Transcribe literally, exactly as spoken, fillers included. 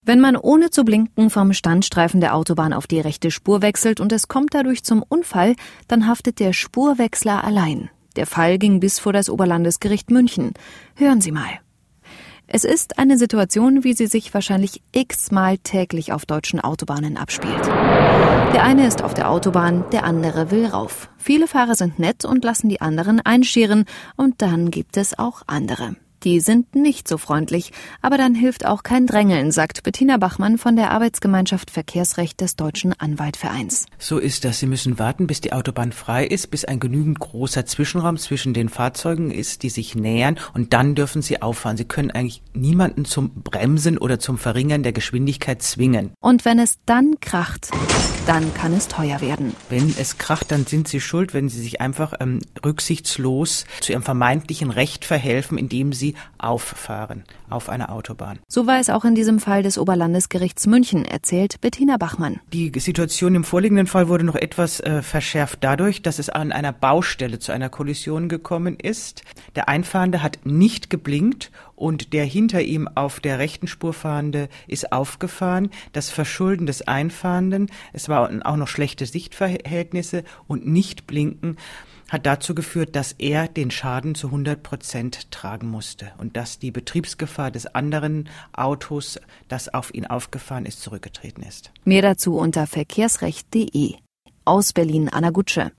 Wenn man ohne zu blinken vom Standstreifen der Autobahn auf die rechte Spur wechselt und es kommt dadurch zum Unfall, dann haftet der Spurwechsler allein. Der Fall ging bis vor das Oberlandesgericht München. Hören Sie mal. Es ist eine Situation, wie sie sich wahrscheinlich x-mal täglich auf deutschen Autobahnen abspielt. Der eine ist auf der Autobahn, der andere will rauf. Viele Fahrer sind nett und lassen die anderen einscheren. Und dann gibt es auch andere. Die sind nicht so freundlich, aber dann hilft auch kein Drängeln, sagt Bettina Bachmann von der Arbeitsgemeinschaft Verkehrsrecht des Deutschen Anwaltvereins. So ist das. Sie müssen warten, bis die Autobahn frei ist, bis ein genügend großer Zwischenraum zwischen den Fahrzeugen ist, die sich nähern, und dann dürfen Sie auffahren. Sie können eigentlich niemanden zum Bremsen oder zum Verringern der Geschwindigkeit zwingen. Und wenn es dann kracht, dann kann es teuer werden. Wenn es kracht, dann sind Sie schuld, wenn Sie sich einfach ähm, rücksichtslos zu Ihrem vermeintlichen Recht verhelfen, indem Sie auffahren auf einer Autobahn. So war es auch in diesem Fall des Oberlandesgerichts München, erzählt Bettina Bachmann. Die Situation im vorliegenden Fall wurde noch etwas äh, verschärft dadurch, dass es an einer Baustelle zu einer Kollision gekommen ist. Der Einfahrende hat nicht geblinkt und der hinter ihm auf der rechten Spur fahrende ist aufgefahren. Das Verschulden des Einfahrenden, es waren auch noch schlechte Sichtverhältnisse und nicht blinken, hat dazu geführt, dass er den Schaden zu hundert Prozent tragen musste und dass die Betriebsgefahr des anderen Autos, das auf ihn aufgefahren ist, zurückgetreten ist. Mehr dazu unter verkehrsrecht punkt de. Aus Berlin, Anna Gutsche.